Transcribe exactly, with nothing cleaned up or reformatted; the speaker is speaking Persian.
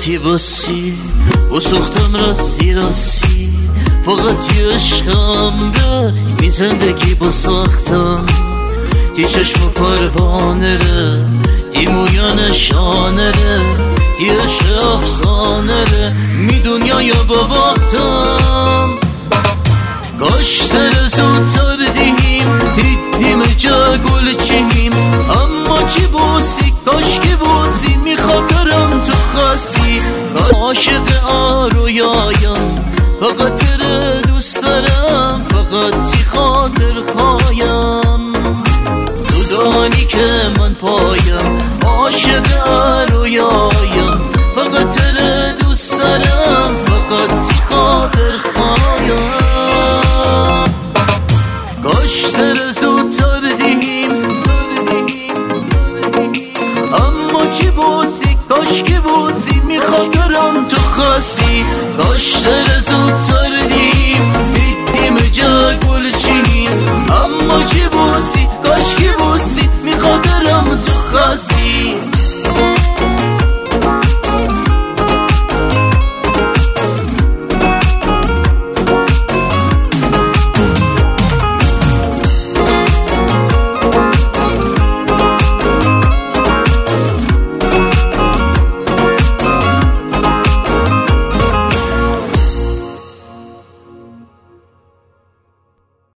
چی باسی و سختم راستی راستی فقط یه عشقم را بی زندگی با ساختم دی چشم و پروانه ره دی مویا نشانه ره دی عشق افسانه ره می دنیای با وقتم کاش تر زودتر دیم دیدیم جا گل چهیم اما چی بوسی کاش که بوسی می خاطرم تو خاصی عاشق آرویایم فقط تر دوست دارم فقط تی خاطر خوایم تو دانی که من پایم عاشق آرویایم فقط تر دوست دارم فقط تی خاطر خوایم کاش تر زودتر دیم اما چی بوسی کاش که بوسی میخوام تو خاصی کاش تر زودتر دیم دیدیم جا گل چی